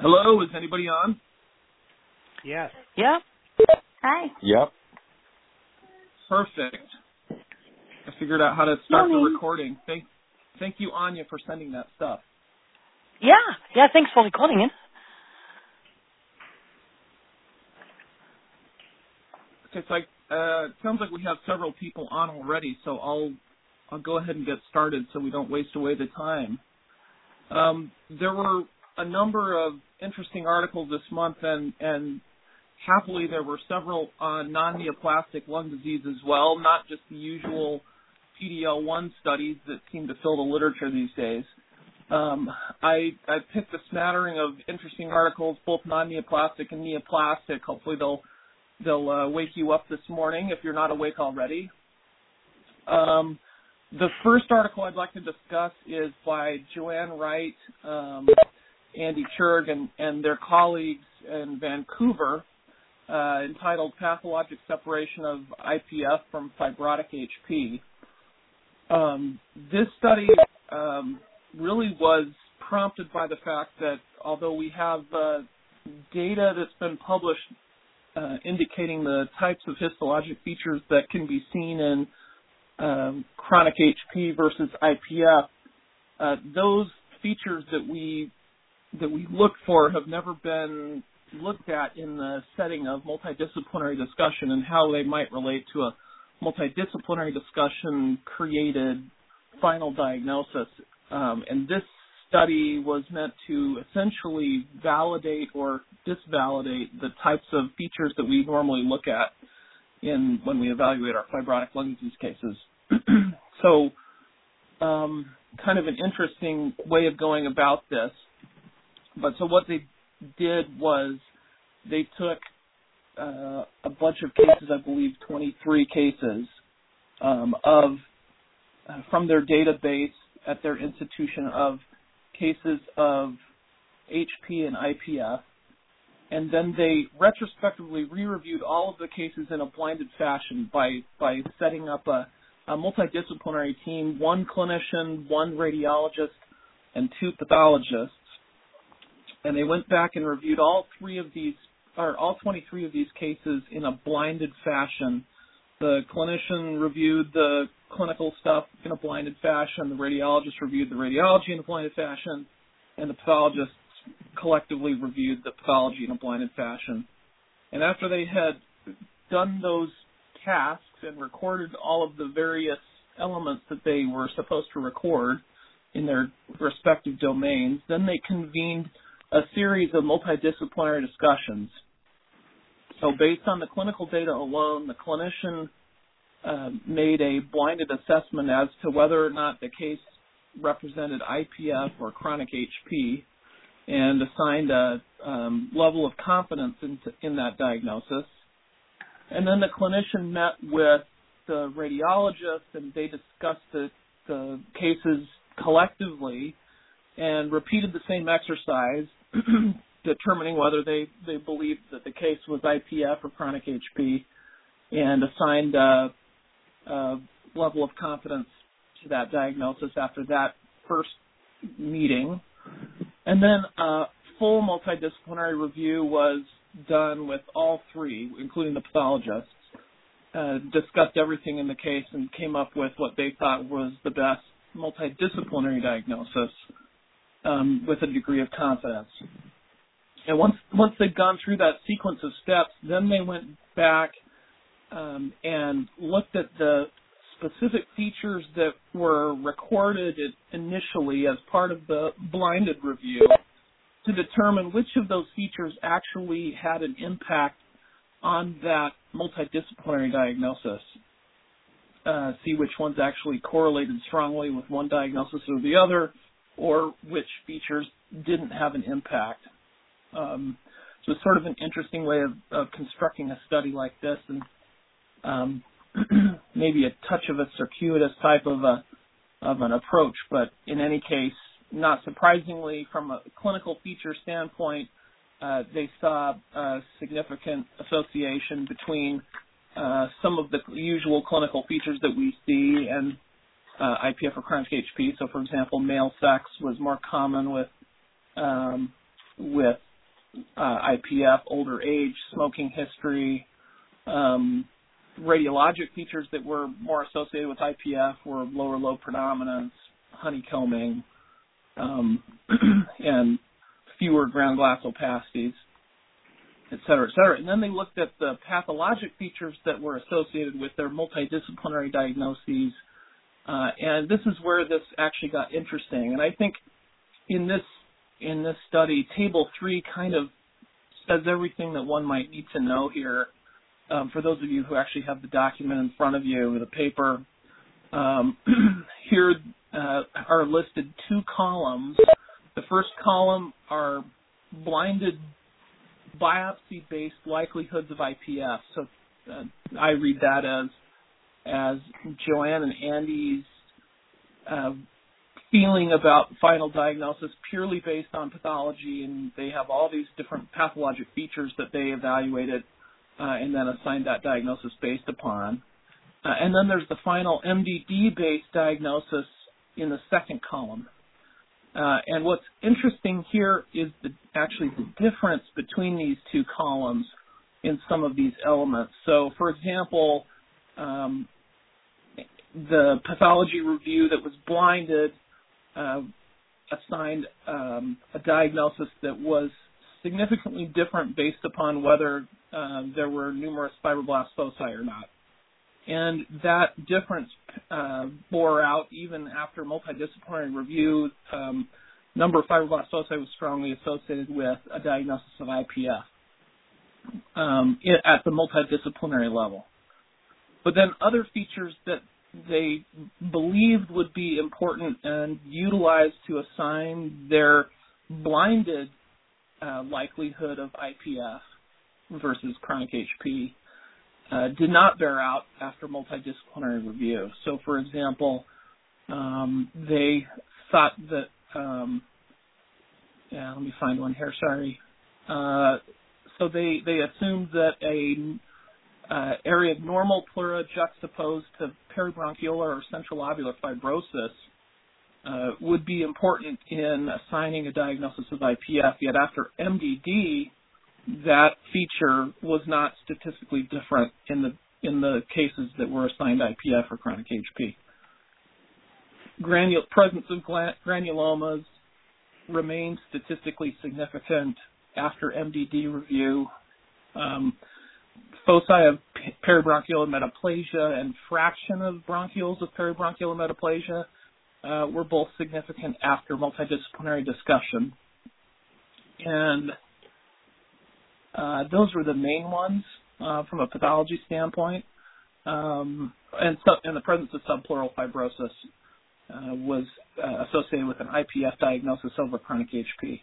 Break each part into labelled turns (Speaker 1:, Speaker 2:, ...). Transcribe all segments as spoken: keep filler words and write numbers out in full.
Speaker 1: Hello, is anybody on?
Speaker 2: Yes.
Speaker 3: Yeah.
Speaker 4: Hi.
Speaker 5: Yep.
Speaker 1: Perfect. I figured out how to start
Speaker 4: Morning.
Speaker 1: the recording. Thank, thank you, Anya, for sending that stuff.
Speaker 3: Yeah. Yeah. Thanks for recording it.
Speaker 1: Okay, so I, uh, it sounds like we have several people on already, so I'll I'll go ahead and get started so we don't waste away the time. Um, there were a number of interesting articles this month, and, and happily there were several on non-neoplastic lung disease as well, not just the usual P D L one studies that seem to fill the literature these days. Um, I, I picked a smattering of interesting articles, both non-neoplastic and neoplastic. Hopefully they'll they'll uh, wake you up this morning if you're not awake already. Um, the first article I'd like to discuss is by Joanne Wright, um, Andy Churg, and, and their colleagues in Vancouver, uh, entitled Pathologic Separation of I P F from Fibrotic H P. Um, this study um, really was prompted by the fact that although we have uh, data that's been published uh, indicating the types of histologic features that can be seen in um, chronic H P versus I P F, uh, those features that we that we look for have never been looked at in the setting of multidisciplinary discussion and how they might relate to a multidisciplinary discussion created final diagnosis. Um, and this study was meant to essentially validate or disvalidate the types of features that we normally look at in when we evaluate our fibrotic lung disease cases. so um, kind of an interesting way of going about this. But so what they did was they took uh, a bunch of cases, I believe twenty-three cases, um, of uh, from their database at their institution of cases of H P and I P F, and then they retrospectively re-reviewed all of the cases in a blinded fashion by by setting up a, a multidisciplinary team, one clinician, one radiologist, and two pathologists. And they went back and reviewed all three of these, or all twenty-three of these cases in a blinded fashion. The clinician reviewed the clinical stuff in a blinded fashion. The radiologist reviewed the radiology in a blinded fashion. And the pathologists collectively reviewed the pathology in a blinded fashion. And after they had done those tasks and recorded all of the various elements that they were supposed to record in their respective domains, then they convened a series of multidisciplinary discussions. So based on the clinical data alone, the clinician uh, made a blinded assessment as to whether or not the case represented I P F or chronic H P and assigned a um, level of confidence in, in that diagnosis. And then the clinician met with the radiologist and they discussed the, the cases collectively and repeated the same exercise, determining whether they, they believed that the case was I P F or chronic H P, and assigned a, a level of confidence to that diagnosis after that first meeting. And then a full multidisciplinary review was done with all three, including the pathologists, uh, discussed everything in the case and came up with what they thought was the best multidisciplinary diagnosis um, with a degree of confidence. And once once they'd gone through that sequence of steps, then they went back um, and looked at the specific features that were recorded initially as part of the blinded review to determine which of those features actually had an impact on that multidisciplinary diagnosis. Uh, see which ones actually correlated strongly with one diagnosis or the other, or which features didn't have an impact. Um, so it's sort of an interesting way of, of constructing a study like this, and um, maybe a touch of a circuitous type of a of an approach. But in any case, not surprisingly, from a clinical feature standpoint, uh, they saw a significant association between uh, some of the usual clinical features that we see and uh, I P F or chronic H P. So, for example, male sex was more common with um, with uh, I P F, older age, smoking history. Um, radiologic features that were more associated with I P F were lower lobe predominance, honeycombing, um, and fewer ground glass opacity, et cetera, et cetera. And then they looked at the pathologic features that were associated with their multidisciplinary diagnoses. Uh, and this is where this actually got interesting. And I think in this in this study, Table three kind of says everything that one might need to know here. Um, for those of you who actually have the document in front of you, the paper, um, here uh, are listed two columns. The first column are blinded biopsy-based likelihoods of I P F. So uh, I read that as as Joanne and Andy's uh, feeling about final diagnosis purely based on pathology, and they have all these different pathologic features that they evaluated uh, and then assigned that diagnosis based upon. Uh, and then there's the final M D D-based diagnosis in the second column. Uh, and what's interesting here is the, actually the difference between these two columns in some of these elements. So, for example, um, the pathology review that was blinded uh, assigned um, a diagnosis that was significantly different based upon whether uh, there were numerous fibroblast foci or not. And that difference uh, bore out even after multidisciplinary review. Um, number of fibroblast foci was strongly associated with a diagnosis of I P F um, at the multidisciplinary level. But then other features that they believed would be important and utilized to assign their blinded uh, likelihood of I P F versus chronic H P Uh, did not bear out after multidisciplinary review. So, for example, um, they thought that, um, yeah, let me find one here, sorry. Uh, so they, they assumed that a uh, area of normal pleura juxtaposed to peribronchiolar or central lobular fibrosis uh, would be important in assigning a diagnosis of I P F, yet after M D D, that feature was not statistically different in the in the cases that were assigned I P F or chronic H P. Granul- presence of granulomas remained statistically significant after M D D review. Um, foci of peribronchial metaplasia and fraction of bronchioles of peribronchial metaplasia uh, were both significant after multidisciplinary discussion. And Uh, those were the main ones uh, from a pathology standpoint, um, and, sub- and the presence of subpleural fibrosis uh, was uh, associated with an I P F diagnosis over chronic H P.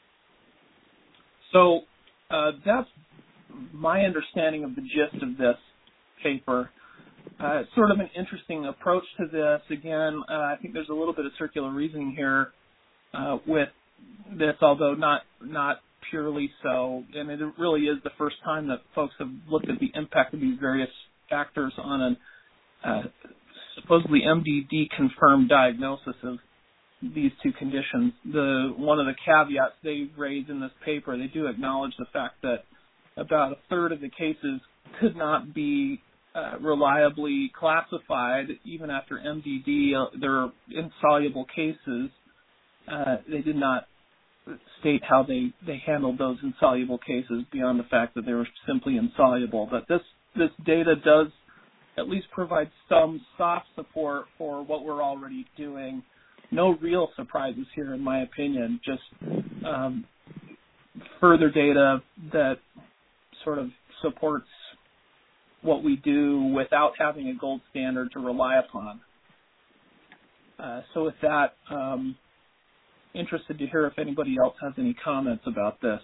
Speaker 1: So uh, that's my understanding of the gist of this paper. Uh, it's sort of an interesting approach to this. Again, uh, I think there's a little bit of circular reasoning here uh, with this, although not not purely so, and it really is the first time that folks have looked at the impact of these various factors on a uh, supposedly M D D-confirmed diagnosis of these two conditions. The one of the caveats they raise in this paper, they do acknowledge the fact that about a third of the cases could not be uh, reliably classified even after M D D. Uh, they're insoluble cases. Uh, they did not state how they, they handled those insoluble cases beyond the fact that they were simply insoluble. But this, this data does at least provide some soft support for what we're already doing. No real surprises here, in my opinion, just um, further data that sort of supports what we do without having a gold standard to rely upon. Uh, so with that, um, interested to hear if anybody else has any comments about this.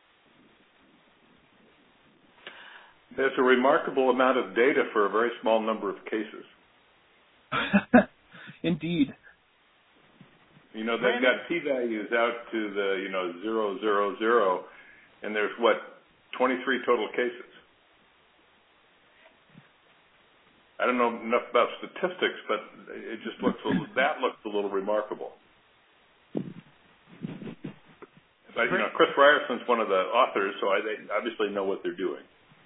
Speaker 4: There's a remarkable amount of data for a very small number of cases.
Speaker 1: Indeed.
Speaker 4: You know, they've got p-values out to the, you know, zero, zero, zero, and there's, what, twenty-three total cases. I don't know enough about statistics, but it just looks, a little, that looks a little remarkable. But, you know, Chris Ryerson's one of the authors, so I, they obviously know what they're doing.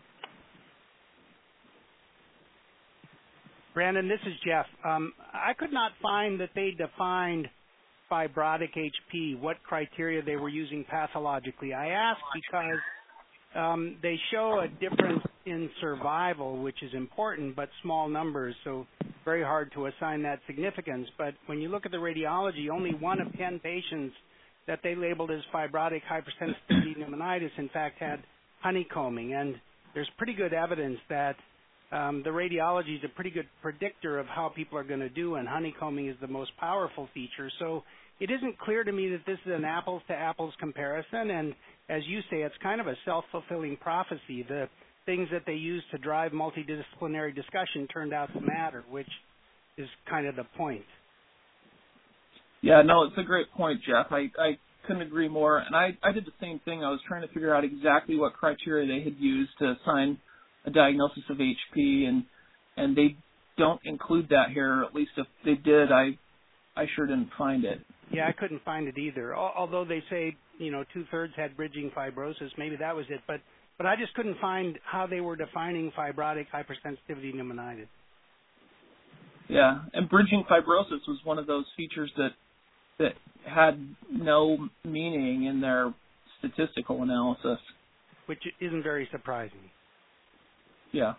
Speaker 2: Brandon, this is Jeff. Um, I could not find that they defined fibrotic H P, what criteria they were using pathologically. I asked because um, they show a difference in survival, which is important, but small numbers, so very hard to assign that significance. But when you look at the radiology, only one of ten patients that they labeled as fibrotic hypersensitivity pneumonitis, in fact, had honeycombing. And there's pretty good evidence that um, the radiology is a pretty good predictor of how people are going to do, and honeycombing is the most powerful feature. So it isn't clear to me that this is an apples-to-apples comparison. And as you say, it's kind of a self-fulfilling prophecy. The things that they used to drive multidisciplinary discussion turned out to matter, which is kind of the point.
Speaker 1: Yeah, no, it's a great point, Jeff. I, I couldn't agree more. And I, I did the same thing. I was trying to figure out exactly what criteria they had used to assign a diagnosis of H P, and and they don't include that here. At least if they did, I I sure didn't find it.
Speaker 2: Yeah, I couldn't find it either. Although they say, you know, two-thirds had bridging fibrosis, maybe that was it. But but I just couldn't find how they were defining fibrotic hypersensitivity pneumonitis.
Speaker 1: Yeah, and bridging fibrosis was one of those features that that had no meaning in their statistical analysis.
Speaker 2: Which isn't very surprising.
Speaker 1: Yeah.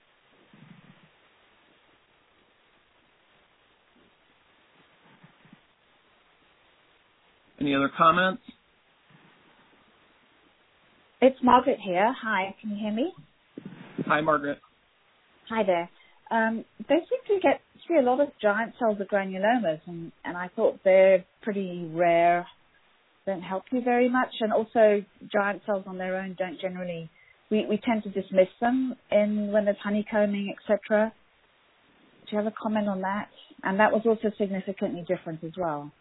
Speaker 1: Any other comments?
Speaker 5: It's Margaret here. Hi, can you hear me?
Speaker 1: Hi, Margaret.
Speaker 5: Hi there. Um, they seem to get see a lot of giant cells of granulomas, and, and I thought they're pretty rare, don't help you very much, and also giant cells on their own don't generally, we, we tend to dismiss them in when there's honeycombing, et cetera. Do you have a comment on that? And that was also significantly different as well.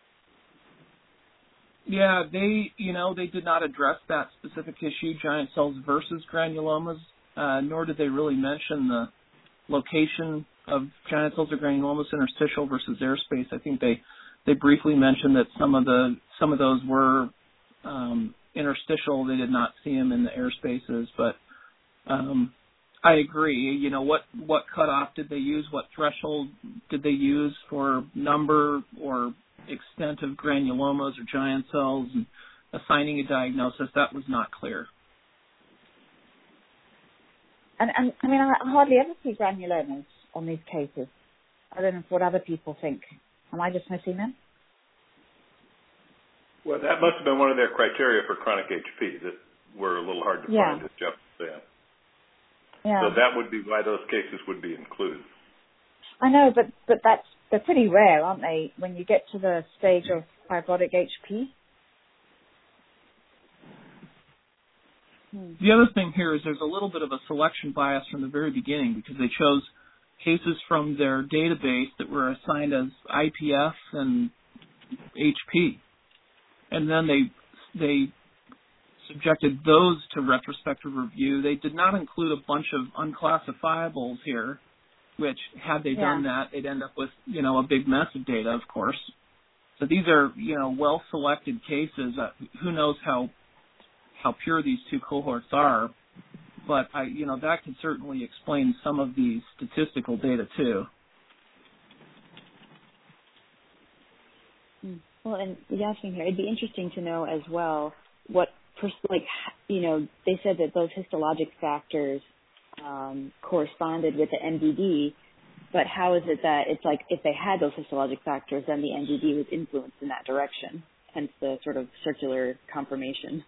Speaker 1: Yeah, they, you know, they did not address that specific issue, giant cells versus granulomas, uh, nor did they really mention the location of giant cells or granulomas, interstitial versus airspace. I think they, they briefly mentioned that some of the some of those were um, interstitial. They did not see them in the airspaces, but um, I agree. You know, what what cutoff did they use? What threshold did they use for number or extent of granulomas or giant cells and assigning a diagnosis? That was not clear.
Speaker 5: And, and I mean, I hardly ever see granulomas on these cases. I don't know what other people think. Am I just missing them?
Speaker 4: Well, that must have been one of their criteria for chronic H P that were a little hard to
Speaker 5: yeah.
Speaker 4: find, as Jeff said.
Speaker 5: Yeah.
Speaker 4: So that would be why those cases would be included.
Speaker 5: I know, but, but that's they're pretty rare, aren't they, when you get to the stage of fibrotic H P? Hmm.
Speaker 1: The other thing here is there's a little bit of a selection bias from the very beginning because they chose cases from their database that were assigned as I P F and H P. And then they they subjected those to retrospective review. They did not include a bunch of unclassifiables here, which had they
Speaker 5: yeah.
Speaker 1: done that, they'd end up with, you know, a big mess of data, of course. So these are, you know, well-selected cases. Uh, who knows how how pure these two cohorts are, but I, you know, that could certainly explain some of the statistical data too.
Speaker 6: Well, and Yasmin here, it'd be interesting to know as well what, like, you know, they said that those histologic factors um, corresponded with the M D D, but how is it that it's like if they had those histologic factors, then the M D D was influenced in that direction, hence the sort of circular confirmation.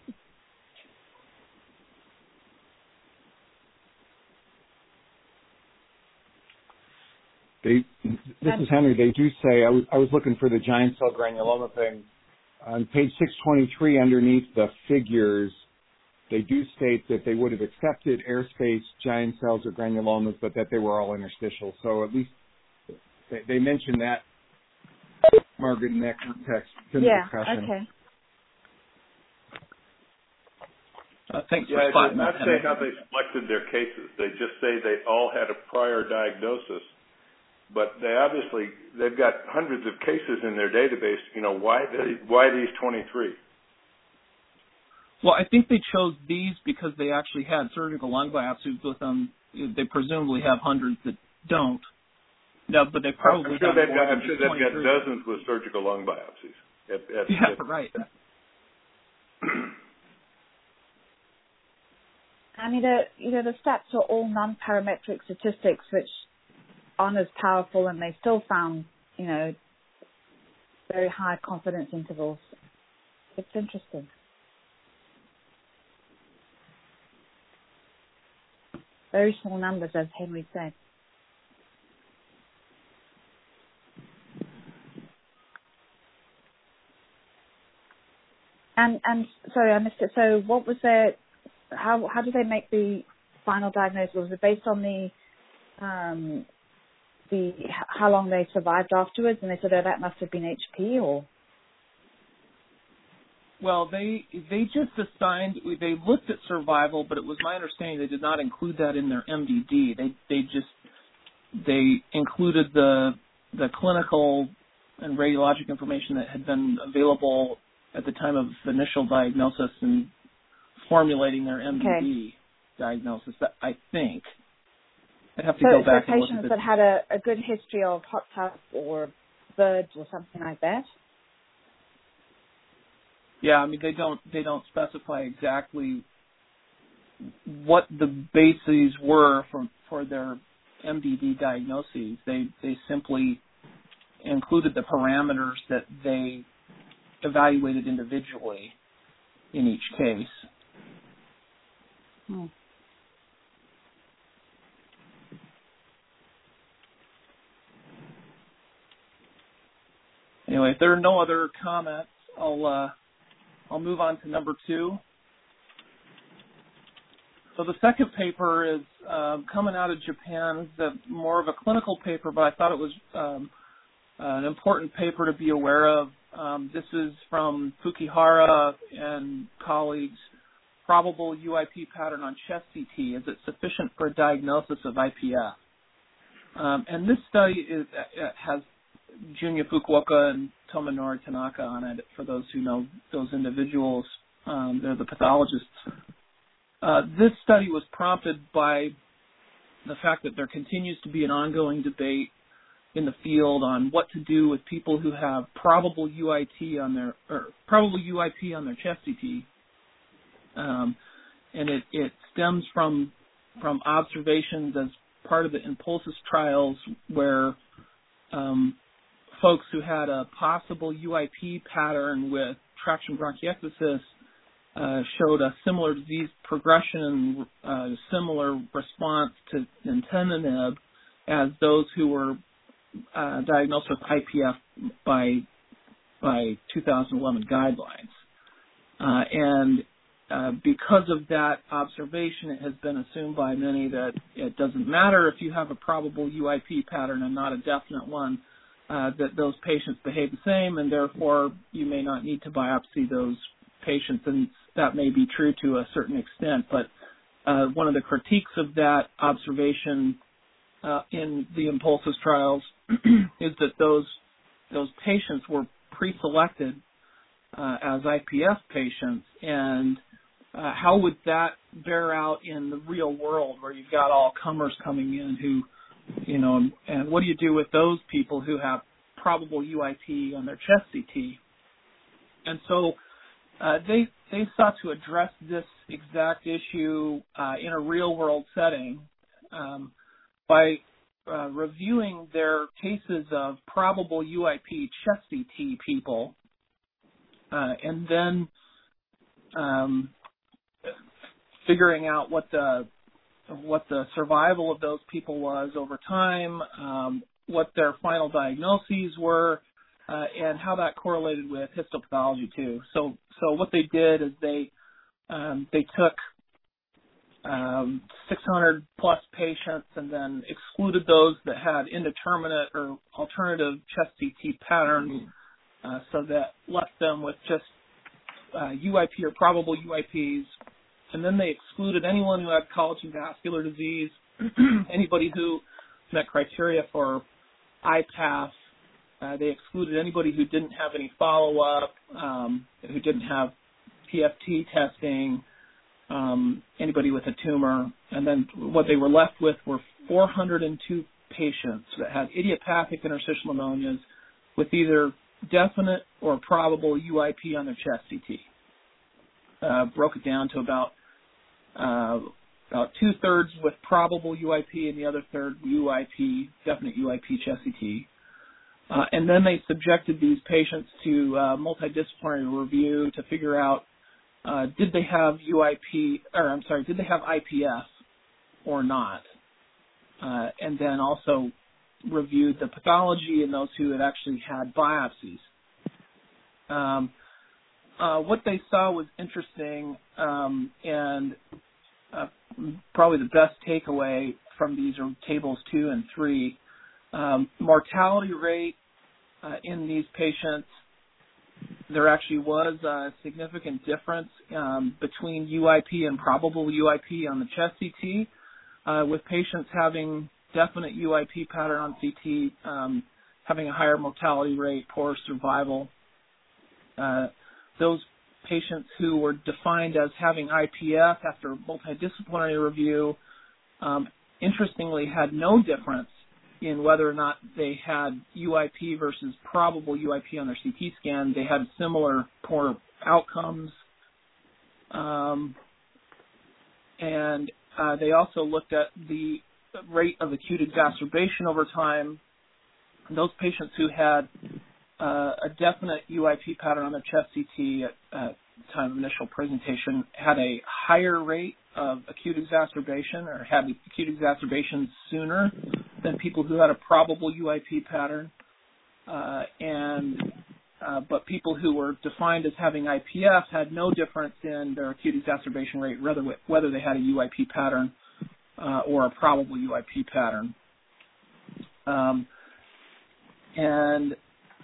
Speaker 7: They, this is Henry. They do say, I was, I was looking for the giant cell granuloma thing. On page six twenty-three, underneath the figures, they do state that they would have accepted airspace, giant cells, or granulomas, but that they were all interstitial. So at least they, they mentioned that, Margaret, in that context. In
Speaker 5: yeah,
Speaker 7: the discussion.
Speaker 5: okay.
Speaker 1: Uh, thanks
Speaker 4: yeah,
Speaker 1: for spotting
Speaker 4: I
Speaker 1: that.
Speaker 4: did not say how they selected their cases. They just say they all had a prior diagnosis. But they obviously, they've got hundreds of cases in their database. You know, why they, why these twenty-three?
Speaker 1: Well, I think they chose these because they actually had surgical lung biopsies with them. They presumably have hundreds that don't. No, but they probably
Speaker 4: I'm sure
Speaker 1: have
Speaker 4: they've
Speaker 1: more
Speaker 4: got,
Speaker 1: than
Speaker 4: I'm sure they've got
Speaker 1: twenty-three.
Speaker 4: dozens with surgical lung biopsies. At, at,
Speaker 1: Yeah,
Speaker 4: at,
Speaker 1: right.
Speaker 5: I mean, the, you know, the stats are all non-parametric statistics, which aren't as powerful, and they still found, you know, very high confidence intervals. It's interesting. Very small numbers, as Henry said. And and sorry, I missed it. So, what was their? How how did they make the final diagnosis? Was it based on the um, the how long they survived afterwards? And they said, oh, that must have been H P, or?
Speaker 1: Well, they they just assigned. They looked at survival, but it was my understanding they did not include that in their M D D. They they just they included the the clinical and radiologic information that had been available at the time of initial diagnosis and formulating their M D D okay. diagnosis. I think I'd have to
Speaker 5: so,
Speaker 1: go back
Speaker 5: so
Speaker 1: and look at
Speaker 5: patients
Speaker 1: the,
Speaker 5: that had a, a good history of hot tub or birds or something like that.
Speaker 1: Yeah, I mean they don't they don't specify exactly what the bases were for for their M D D diagnoses. They they simply included the parameters that they evaluated individually in each case.
Speaker 5: Hmm.
Speaker 1: Anyway, if there are no other comments, I'll uh, I'll move on to number two. So the second paper is um, coming out of Japan. It's a, more of a clinical paper, but I thought it was um, an important paper to be aware of. Um, this is from Fukihara and colleagues. Probable U I P pattern on chest C T. Is it sufficient for a diagnosis of I P F? Um, and this study is, uh, has Junya Fukuoka and Tomonori Tanaka on it, for those who know those individuals. Um, they're the pathologists. Uh, this study was prompted by the fact that there continues to be an ongoing debate in the field on what to do with people who have probable U I T on their or probable U I P on their chest C T, um, and it, it stems from from observations as part of the Impulsus trials where um, folks who had a possible U I P pattern with traction bronchiectasis uh, showed a similar disease progression, uh, similar response to nintedanib as those who were uh, diagnosed with I P F by by two thousand eleven guidelines. Uh, and uh, because of that observation, it has been assumed by many that it doesn't matter if you have a probable U I P pattern and not a definite one, uh, that those patients behave the same, and therefore you may not need to biopsy those patients, and that may be true to a certain extent. But uh, one of the critiques of that observation uh, in the Impulsus trials is that those those patients were pre-selected uh, as I P F patients, and uh, how would that bear out in the real world where you've got all comers coming in who, you know, and, and what do you do with those people who have probable U I P on their chest C T? And so uh, they they sought to address this exact issue uh, in a real world setting um, by uh, reviewing their cases of probable U I P chest C T people, uh, and then um, figuring out what the what the survival of those people was over time, um, what their final diagnoses were, uh, and how that correlated with histopathology too. So, so what they did is they um, they took um, six hundred plus patients and then excluded those that had indeterminate or alternative chest C T patterns, uh, so that left them with just uh, U I P or probable U I Ps. And then they excluded anyone who had collagen vascular disease, anybody who met criteria for I P A F. Uh, they excluded anybody who didn't have any follow-up, um, who didn't have T F T testing, um, anybody with a tumor, and then what they were left with were four hundred two patients that had idiopathic interstitial pneumonias with either definite or probable U I P on their chest C T. Uh, broke it down to about uh, about two-thirds with probable U I P and the other third U I P, definite U I P chest C T. Uh, and then they subjected these patients to uh, multidisciplinary review to figure out uh, did they have U I P, or I'm sorry, did they have I P F or not? Uh, and then also reviewed the pathology in those who had actually had biopsies. Um, uh, what they saw was interesting, um, and uh, probably the best takeaway from these are tables two and three. Um, mortality rate uh, in these patients, there actually was a significant difference um, between U I P and probable U I P on the chest C T, uh, with patients having definite U I P pattern on C T, um, having a higher mortality rate, poor survival. Uh, those patients who were defined as having I P F after multidisciplinary review, um, interestingly had no difference in whether or not they had U I P versus probable U I P on their C T scan. They had similar poor outcomes. Um, and uh, they also looked at the rate of acute exacerbation over time. Those patients who had uh, a definite U I P pattern on their chest C T at, at time of initial presentation had a higher rate of acute exacerbation or had acute exacerbations sooner than people who had a probable U I P pattern. Uh, and uh, but people who were defined as having I P F had no difference in their acute exacerbation rate, whether whether they had a U I P pattern uh, or a probable U I P pattern. Um, and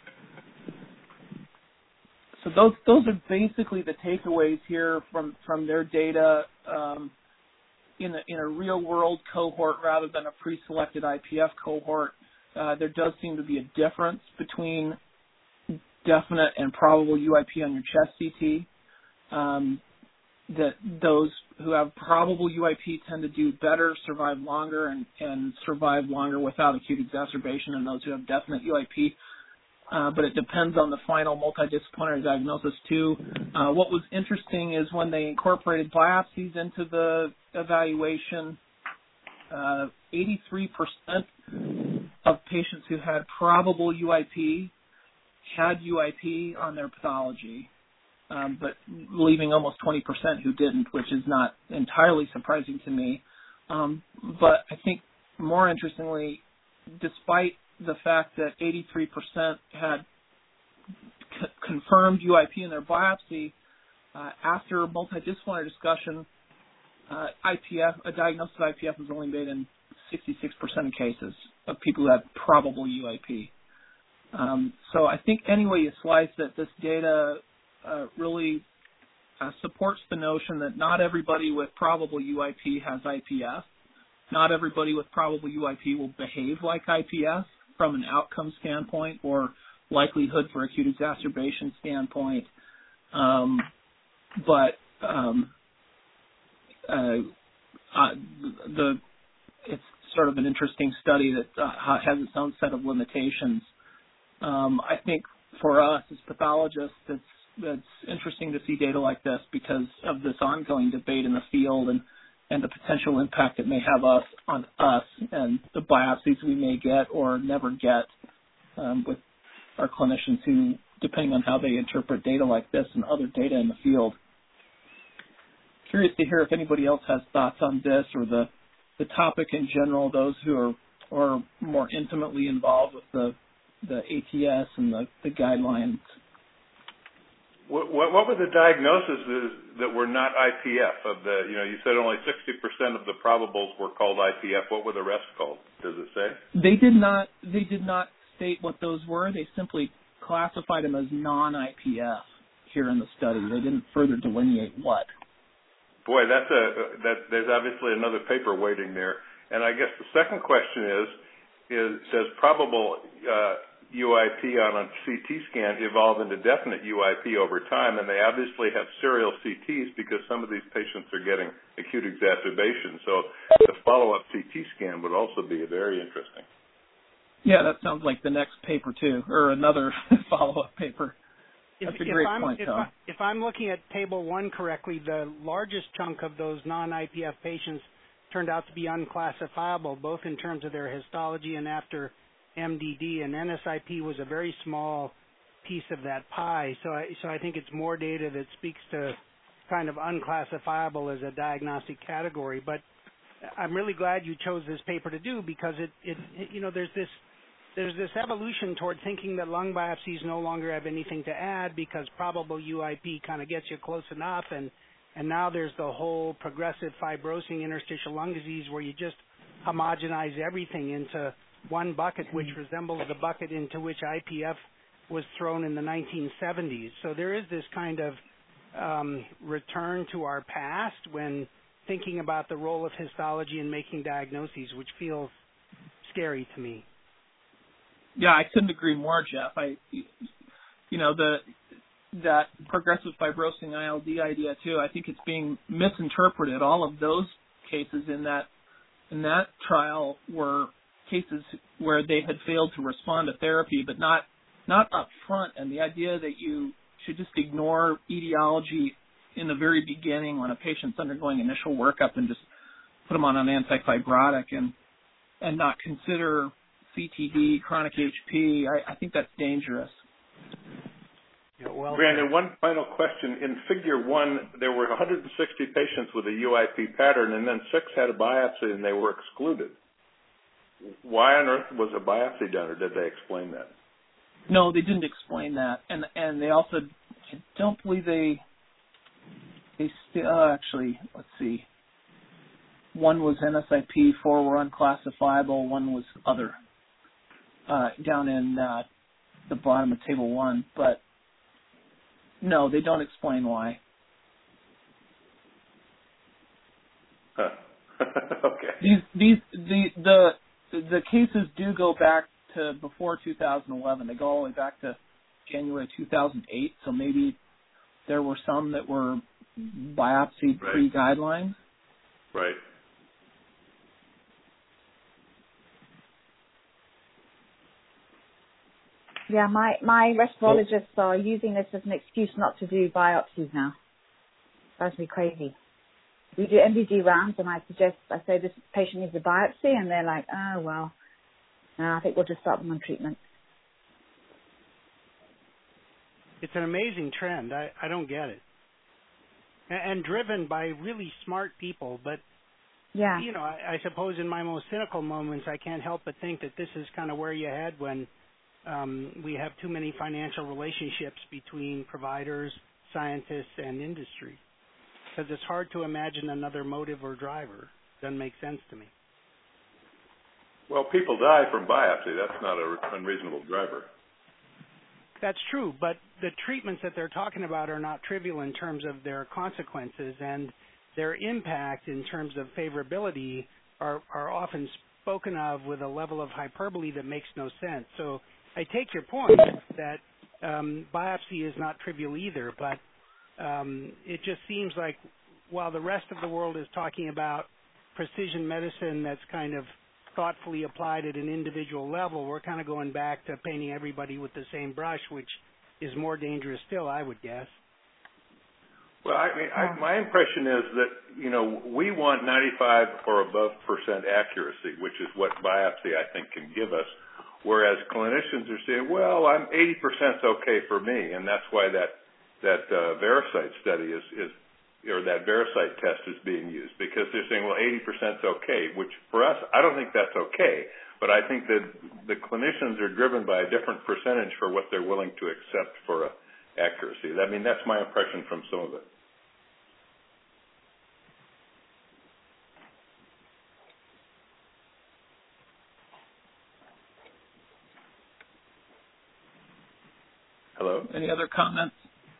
Speaker 1: so those those are basically the takeaways here from, from their data um, in a in a real world cohort rather than a pre-selected I P F cohort. Uh, there does seem to be a difference between definite and probable U I P on your chest C T. Um, that those who have probable U I P tend to do better, survive longer, and, and survive longer without acute exacerbation, and those who have definite U I P. Uh, but it depends on the final multidisciplinary diagnosis too. Uh, what was interesting is when they incorporated biopsies into the evaluation, uh, eighty-three percent of patients who had probable U I P had U I P on their pathology, um, but leaving almost twenty percent who didn't, which is not entirely surprising to me. Um, but I think more interestingly, despite the fact that eighty-three percent had c- confirmed U I P in their biopsy, uh, after multidisciplinary discussion, uh, I P F, a diagnosis of I P F was only made in sixty-six percent of cases of people who had probable U I P. Um, so I think any way you slice it, this data uh, really uh, supports the notion that not everybody with probable U I P has I P F. Not everybody with probable U I P will behave like I P F from an outcome standpoint or likelihood for acute exacerbation standpoint. Um, but um, uh, uh, the it's sort of an interesting study that uh, has its own set of limitations. Um, I think for us as pathologists, it's, it's interesting to see data like this because of this ongoing debate in the field and and the potential impact it may have us on us and the biopsies we may get or never get um, with our clinicians who, depending on how they interpret data like this and other data in the field. Curious to hear if anybody else has thoughts on this or the, the topic in general, those who are, are more intimately involved with the, the A T S and the, the guidelines.
Speaker 4: What, what, what were the diagnoses that were not I P F? Of the, you know, you said only sixty percent of the probables were called I P F. What were the rest called? Does it say?
Speaker 1: They did not. They did not state what those were. They simply classified them as non-I P F here in the study. They didn't further delineate what.
Speaker 4: Boy, that's a that. There's obviously another paper waiting there. And I guess the second question is, is does probable uh, U I P on a C T scan evolve into definite U I P over time, and they obviously have serial C Ts because some of these patients are getting acute exacerbations. So the follow-up C T scan would also be very interesting.
Speaker 1: Yeah, that sounds like the next paper too, or another follow-up paper. That's
Speaker 2: if,
Speaker 1: a great
Speaker 2: if I'm,
Speaker 1: point,
Speaker 2: if,
Speaker 1: Tom.
Speaker 2: I, if I'm looking at table one correctly, the largest chunk of those non-I P F patients turned out to be unclassifiable, both in terms of their histology and after M D D, and N S I P was a very small piece of that pie. So I, so I think it's more data that speaks to kind of unclassifiable as a diagnostic category. But I'm really glad you chose this paper to do, because it, it, it you know, there's this There's this evolution toward thinking that lung biopsies no longer have anything to add because probable U I P kind of gets you close enough, and, and now there's the whole progressive fibrosing interstitial lung disease where you just homogenize everything into one bucket, which resembles the bucket into which I P F was thrown in the nineteen seventies. So there is this kind of um, return to our past when thinking about the role of histology in making diagnoses, which feels scary to me.
Speaker 1: Yeah, I couldn't agree more, Jeff. I, you know, the that progressive fibrosing I L D idea too. I think it's being misinterpreted. All of those cases in that in that trial were cases where they had failed to respond to therapy, but not not up front. And the idea that you should just ignore etiology in the very beginning when a patient's undergoing initial workup and just put them on an antifibrotic and and not consider C T D, chronic H P, I, I think that's dangerous.
Speaker 2: Yeah, well,
Speaker 4: Brandon, one final question. In figure one, there were one hundred sixty patients with a U I P pattern, and then six had a biopsy and they were excluded. Why on earth was a biopsy done, or did they explain that?
Speaker 1: No, they didn't explain that, and and they also I don't believe they they still uh, actually let's see. One was N S I P, four were unclassifiable, one was other. Uh, down in uh, the bottom of table one, but no, they don't explain why.
Speaker 4: Huh. Okay.
Speaker 1: These these the the the cases do go back to before two thousand eleven. They go all the way back to January two thousand eight. So maybe there were some that were biopsied
Speaker 4: Right.
Speaker 1: pre-guidelines.
Speaker 4: Right.
Speaker 5: Yeah, my, my respirologists are using this as an excuse not to do biopsies now. Drives me crazy. We do M D D rounds, and I suggest, I say this patient needs a biopsy, and they're like, oh, well, no, I think we'll just start them on treatment.
Speaker 2: it's an amazing trend. I, I don't get it. And, and driven by really smart people, but
Speaker 5: Yeah.
Speaker 2: you know, I, I suppose in my most cynical moments, I can't help but think that this is kind of where you head when um, we have too many financial relationships between providers, scientists, and industry. Because it's hard to imagine another motive or driver. Doesn't make sense to me.
Speaker 4: Well, people die from biopsy. That's not an unreasonable driver.
Speaker 2: That's true, but the treatments that they're talking about are not trivial in terms of their consequences, and their impact in terms of favorability are, are often spoken of with a level of hyperbole that makes no sense. So I take your point that um, biopsy is not trivial either, but um, it just seems like while the rest of the world is talking about precision medicine that's kind of thoughtfully applied at an individual level, we're kind of going back to painting everybody with the same brush, which is more dangerous still, I would guess.
Speaker 4: Well, I mean, I, my impression is that, you know, we want ninety-five or above percent accuracy, which is what biopsy, I think, can give us, whereas clinicians are saying, well, I'm eighty percent okay for me, and that's why that that uh, Veracyte study is, is, or that Veracyte test is being used, because they're saying, well, eighty percent is okay, which for us, I don't think that's okay, but I think that the clinicians are driven by a different percentage for what they're willing to accept for a accuracy. I mean, that's my impression from some of it. Hello?
Speaker 1: Any other comments?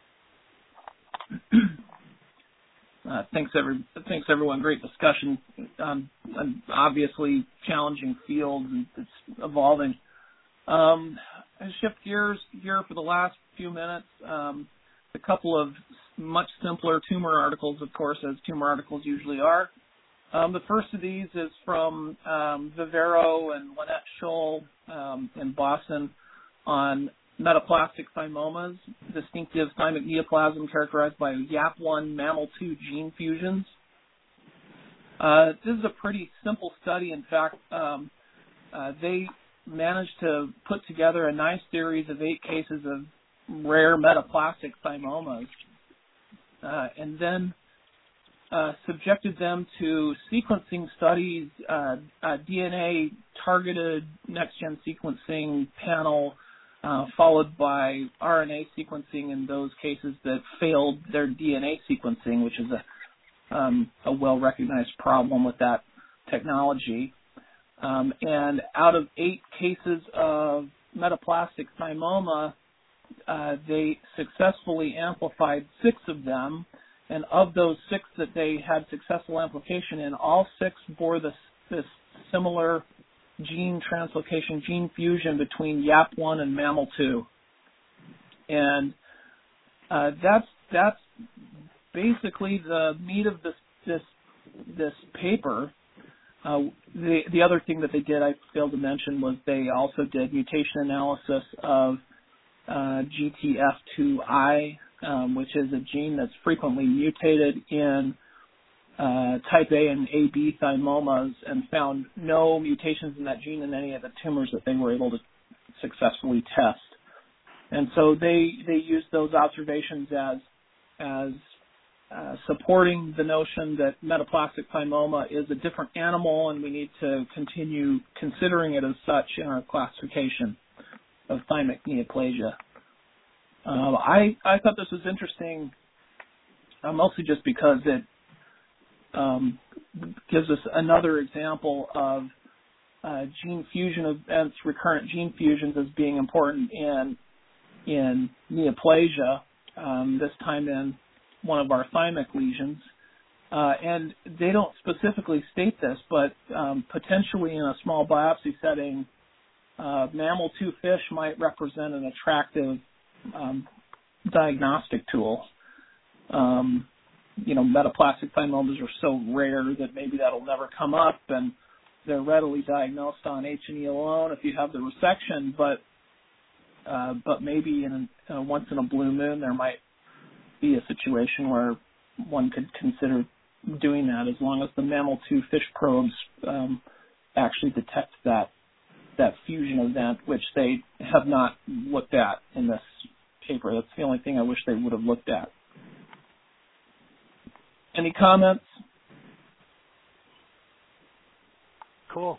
Speaker 1: uh, thanks, every, thanks everyone. Great discussion. Um, an obviously challenging field, and it's evolving. Um, shift gears here for the last few minutes. Um, a couple of much simpler tumor articles, of course, as tumor articles usually are. Um, the first of these is from um, Vivero and Lynette Scholl um, in Boston on metaplastic thymomas, distinctive thymic neoplasm characterized by Y A P one mammal two gene fusions. Uh, this is a pretty simple study. In fact, um, uh, they managed to put together a nice series of eight cases of rare metaplastic thymomas, uh, and then uh, subjected them to sequencing studies, uh, uh, D N A-targeted next-gen sequencing panel, uh, followed by R N A sequencing in those cases that failed their D N A sequencing, which is a, um, a well-recognized problem with that technology. Um, and out of eight cases of metaplastic thymoma, uh, they successfully amplified six of them. And of those six that they had successful amplification in, all six bore this, this similar gene translocation, gene fusion between Y A P one and mammal two. And uh, that's that's basically the meat of this this this paper. Uh, the the other thing that they did, I failed to mention, was they also did mutation analysis of uh, G T F two I, um, which is a gene that's frequently mutated in uh, type A and A B thymomas, and found no mutations in that gene in any of the tumors that they were able to successfully test. And so they they used those observations as as uh, supporting the notion that metaplastic thymoma is a different animal, and we need to continue considering it as such in our classification of thymic neoplasia. Uh, I, I thought this was interesting, uh, mostly just because it um, gives us another example of uh, gene fusion events, recurrent gene fusions, as being important in in neoplasia, um, this time in one of our thymic lesions. Uh, and they don't specifically state this, but um, potentially in a small biopsy setting, uh, mammal two fish might represent an attractive um, diagnostic tool. Um, you know, metaplastic thymomas are so rare that maybe that'll never come up, and they're readily diagnosed on H and E alone if you have the resection, but uh, but maybe in a, uh, once in a blue moon there might be a situation where one could consider doing that, as long as the mammal two fish probes um, actually detect that that fusion event, which they have not looked at in this paper. That's the only thing I wish they would have looked at. Any comments?
Speaker 2: Cool.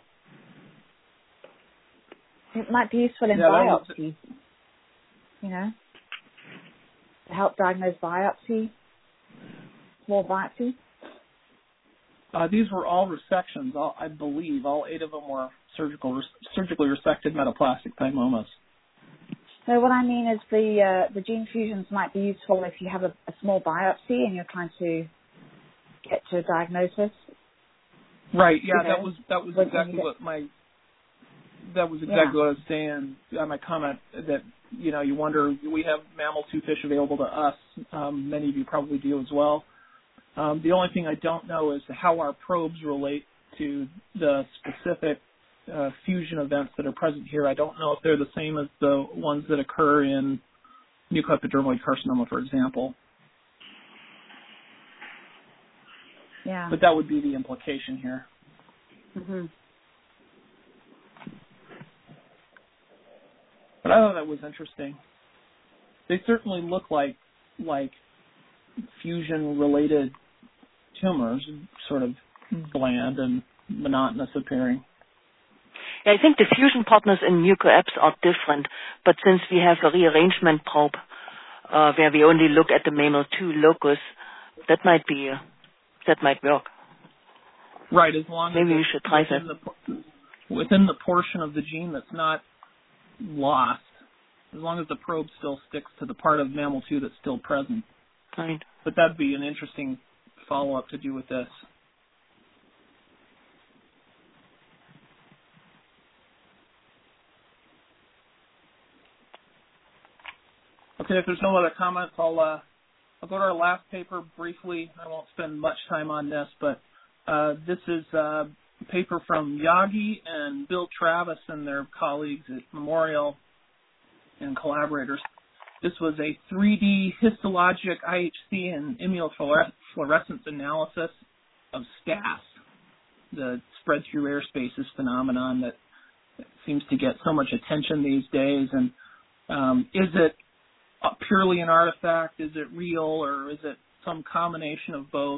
Speaker 5: It might be useful in
Speaker 1: yeah,
Speaker 5: biopsy, you know, to help diagnose biopsy, small biopsy.
Speaker 1: Uh, these were all resections, all, I believe. All eight of them were surgical, surgically resected metaplastic thymomas.
Speaker 5: So what I mean is the uh, the gene fusions might be useful if you have a, a small biopsy and you're trying to get to a diagnosis.
Speaker 1: Right. Yeah,
Speaker 5: you know,
Speaker 1: that was that was exactly what my that was exactly
Speaker 5: yeah.
Speaker 1: what I was saying on my comment, that you know you wonder, we have mammal two fish available to us. Um, many of you probably do as well. Um, the only thing I don't know is how our probes relate to the specific uh, fusion events that are present here. I don't know if they're the same as the ones that occur in mucoepidermoid carcinoma, for example.
Speaker 5: Yeah.
Speaker 1: But that would be the implication here.
Speaker 5: Mm-hmm.
Speaker 1: But I thought that was interesting. They certainly look like like fusion-related tumors, sort of bland and monotonous appearing.
Speaker 3: Yeah, I think the fusion partners in mucoeps are different, but since we have a rearrangement probe uh, where we only look at the mammal two locus, that might be uh, that might work.
Speaker 1: Right, as long
Speaker 3: maybe
Speaker 1: as
Speaker 3: we should try that.
Speaker 1: The, within the portion of the gene that's not lost, as long as the probe still sticks to the part of mammal two that's still present.
Speaker 3: Right.
Speaker 1: But that'd be an interesting follow-up to do with this. Okay, if there's no other comments, I'll uh, I'll go to our last paper briefly. I won't spend much time on this, but uh, this is uh, a paper from Yagi and Bill Travis and their colleagues at Memorial and collaborators. This was a three D histologic I H C and immunofluorescence analysis of S T A S, the spread through airspaces phenomenon that seems to get so much attention these days. And um, is it purely an artifact? Is it real, or is it some combination of both?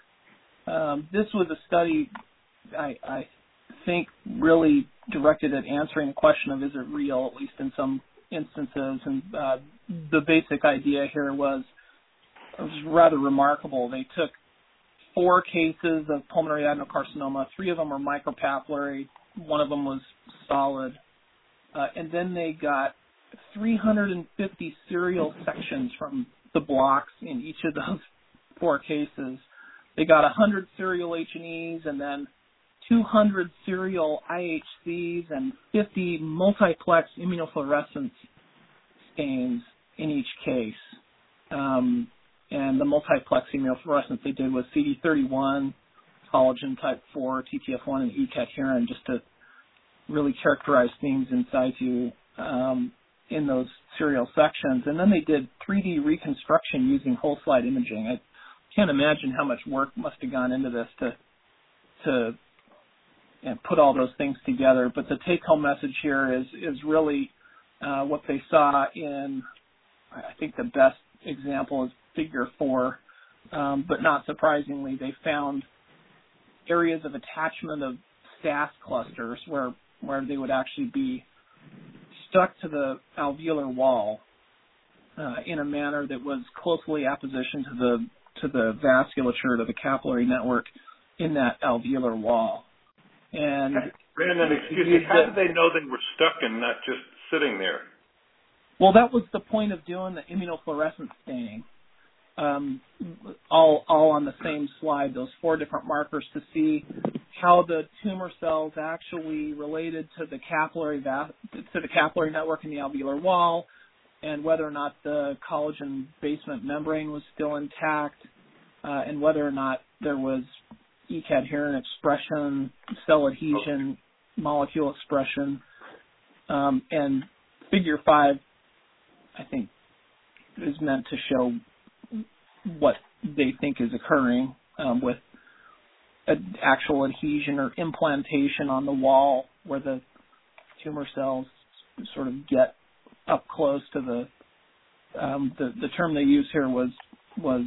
Speaker 1: Um, this was a study I, I think really directed at answering the question of is it real, at least in some instances. And uh, the basic idea here was, it was rather remarkable. They took four cases of pulmonary adenocarcinoma. Three of them were micropapillary. One of them was solid. Uh, and then they got three hundred fifty serial sections from the blocks in each of those four cases. They got one hundred serial H and Es and then two hundred serial I H Cs and fifty multiplex immunofluorescence stains in each case. Um, and the multiplex immunofluorescence they did was C D thirty-one, collagen type four, T T F one, and E cadherin, just to really characterize themes in situ um, in those serial sections. And then they did three D reconstruction using whole slide imaging. I can't imagine how much work must have gone into this to to and put all those things together. But the take-home message here is is really uh, what they saw in, I think the best example is figure four, um, but not surprisingly, they found areas of attachment of S T A S clusters where, where they would actually be stuck to the alveolar wall uh, in a manner that was closely appositioned to the to the vasculature, to the capillary network in that alveolar wall. And
Speaker 4: Brandon, excuse me, how did they know they were stuck and not just sitting there?
Speaker 1: Well, that was the point of doing the immunofluorescence staining. Um, all, all on the same slide, those four different markers to see how the tumor cells actually related to the capillary va- to the capillary network in the alveolar wall, and whether or not the collagen basement membrane was still intact, uh, and whether or not there was E cadherin expression, cell adhesion, molecule expression, um, and figure five, I think, is meant to show what they think is occurring um, with an actual adhesion or implantation on the wall where the tumor cells sort of get up close to the um, the, the term they use here was was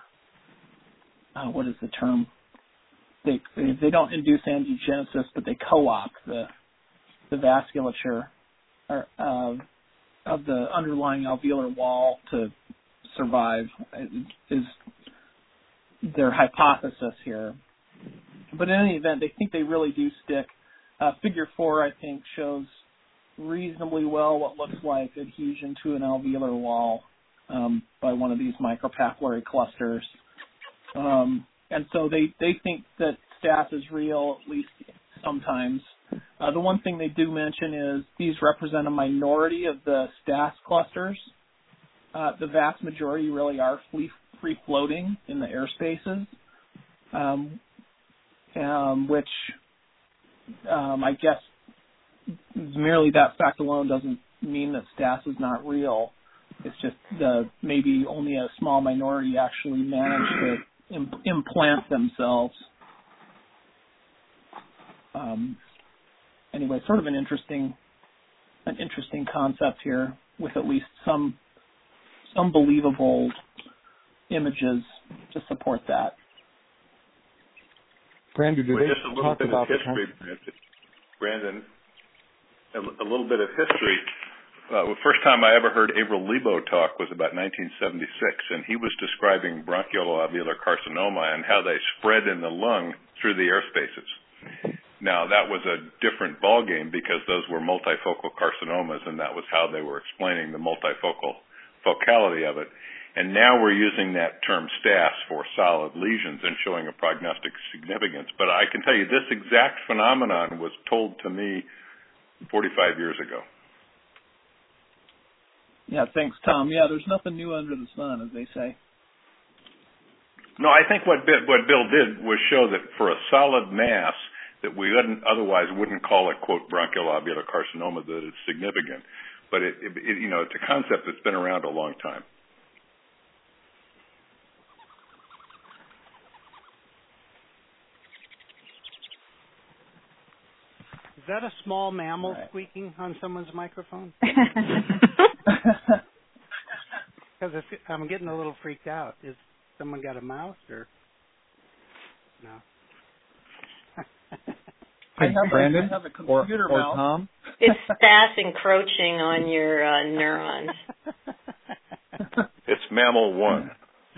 Speaker 1: uh, uh, what is the term? They they don't induce angiogenesis, but they co-opt the the vasculature or, uh, of the underlying alveolar wall to survive is their hypothesis here. But in any event, they think they really do stick. Uh, figure four, I think, shows reasonably well what looks like adhesion to an alveolar wall um, by one of these micropapillary clusters. Um, and so they, they think that S T A S is real, at least sometimes. Uh, the one thing they do mention is these represent a minority of the S T A S clusters. Uh, the vast majority really are free, free floating in the air spaces, um, um, which um, I guess merely that fact alone doesn't mean that S T A S is not real. It's just the maybe only a small minority actually manage to im- implant themselves. Um, anyway, sort of an interesting, an interesting concept here with at least some. some believable images to support that.
Speaker 7: Brandon, do
Speaker 4: well,
Speaker 7: they
Speaker 4: just a little
Speaker 7: talk
Speaker 4: bit
Speaker 7: about
Speaker 4: of history, Brandon? A, a little bit of history. Uh, the first time I ever heard Avril Lebo talk was about nineteen seventy-six, and he was describing bronchial-alveolar carcinoma and how they spread in the lung through the air spaces. Now, that was a different ballgame because those were multifocal carcinomas, and that was how they were explaining the multifocal focality of it. And now we're using that term S T A S for solid lesions and showing a prognostic significance. But I can tell you this exact phenomenon was told to me forty-five years ago.
Speaker 1: Yeah, thanks, Tom. Yeah, there's nothing new under the sun, as they say.
Speaker 4: No, I think what what Bill did was show that for a solid mass that we wouldn't, otherwise wouldn't call it, quote, bronchial-alveolar carcinoma, that it's significant. But, it, it, it, you know, it's a concept that's been around a long time.
Speaker 2: Is that a small mammal
Speaker 1: right.
Speaker 2: squeaking on someone's microphone? Because I'm getting a little freaked out. Is someone got a mouse or no?
Speaker 1: I have,
Speaker 7: Brandon,
Speaker 1: I have a computer
Speaker 7: or, or
Speaker 1: mouse.
Speaker 7: Tom?
Speaker 8: It's fast encroaching on your uh, neurons.
Speaker 4: It's mammal one.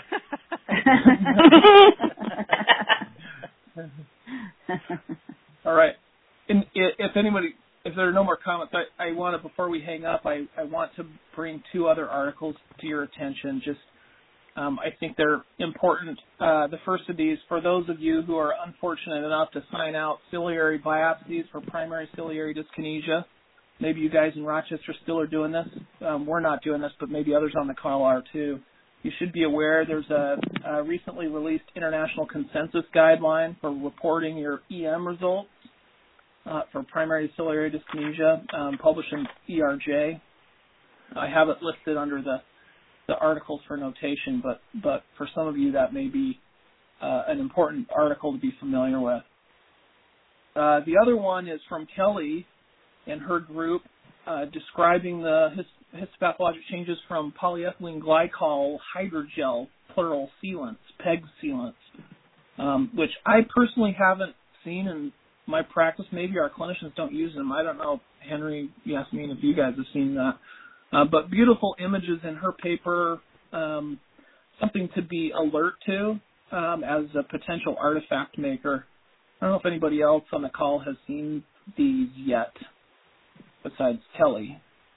Speaker 1: All right. And if anybody, if there are no more comments, I, I want to, before we hang up, I, I want to bring two other articles to your attention. Just, um, I think they're important. Uh, the first of these, for those of you who are unfortunate enough to sign out ciliary biopsies for primary ciliary dyskinesia, maybe you guys in Rochester still are doing this. Um, we're not doing this, but maybe others on the call are too. You should be aware there's a, a recently released international consensus guideline for reporting your E M results uh, for primary ciliary dyskinesia, um, published in E R J. I have it listed under the, the articles for notation, but, but for some of you that may be uh, an important article to be familiar with. Uh, the other one is from Kelly and her group uh, describing the his, histopathologic changes from polyethylene glycol hydrogel plural sealants, PEG sealants, um, which I personally haven't seen in my practice. Maybe our clinicians don't use them. I don't know, Henry, Yasmin, if you guys have seen that. Uh, but beautiful images in her paper, um, something to be alert to um, as a potential artifact maker. I don't know if anybody else on the call has seen these yet, besides Kelly.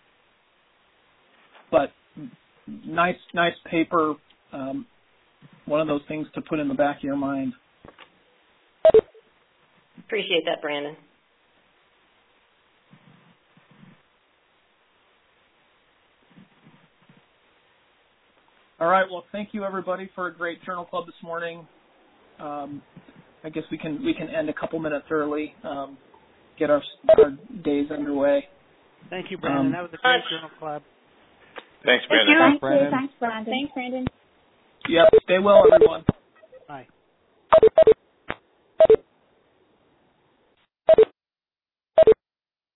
Speaker 1: But nice, nice paper, um, one of those things to put in the back of your mind.
Speaker 8: Appreciate that, Brandon.
Speaker 1: All right. Well, thank you everybody for a great Journal Club this morning. Um, I guess we can we can end a couple minutes early, um, get our, our days underway.
Speaker 2: Thank you, Brandon.
Speaker 1: Um,
Speaker 2: that was a great Journal Club.
Speaker 4: Thanks,
Speaker 5: Thank
Speaker 4: Brandon.
Speaker 5: you.
Speaker 7: Thanks, Brandon.
Speaker 5: Thanks, Brandon.
Speaker 6: Thanks, Brandon.
Speaker 1: Yep. Stay well, everyone.
Speaker 2: Bye.